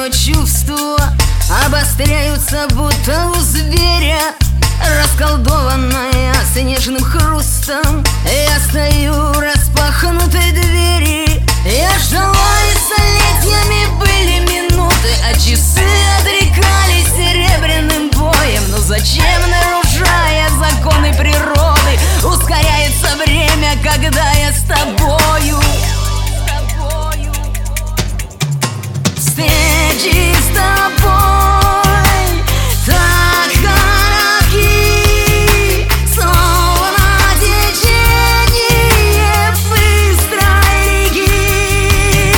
но чувства обостряются, будто у зверя. Расколдованная снежным хрустом, я стою распахнутой двери. Я ждала, и столетиями были минуты, а часы отрекались серебряным боем. Но зачем, нарушая законы природы, ускоряется время, когда я с тобою? Встречи с тобой так коротки, словно течение быстрой реки.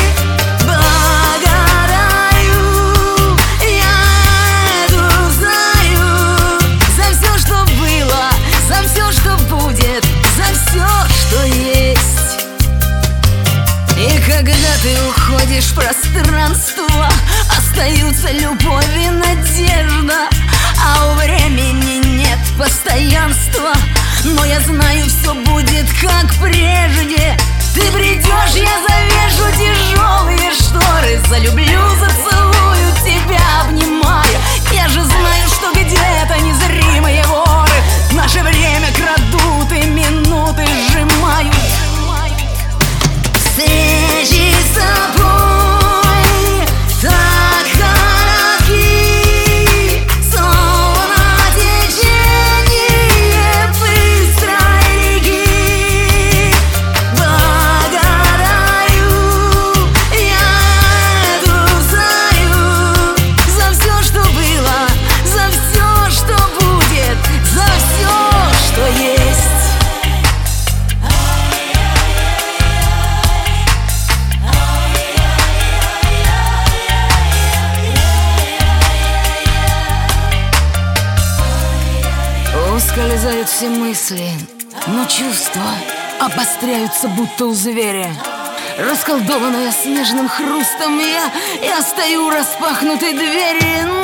Благодарю, я это знаю, за все, что было, за все, что будет, за все, что есть. И когда ты уходишь в пространство, остаются любовь и надежда, а у времени нет постоянства. Но я знаю, все будет как прежде. Ты придешь, я завешу тяжелые шторы, залюблю, зацелую тебя, обнимая. Я же знаю, что где-то незримые воры наше время крадут и минуты сжимают. Встречи с тобой так коротки, словно течение быстрой реки. Благодарю, я это знаю, за все, что было, за все, что будет, за все, что есть. Ускользают все мысли, но чувства обостряются, будто у зверя. Расколдованная снежным хрустом, я стою распахнутой двери.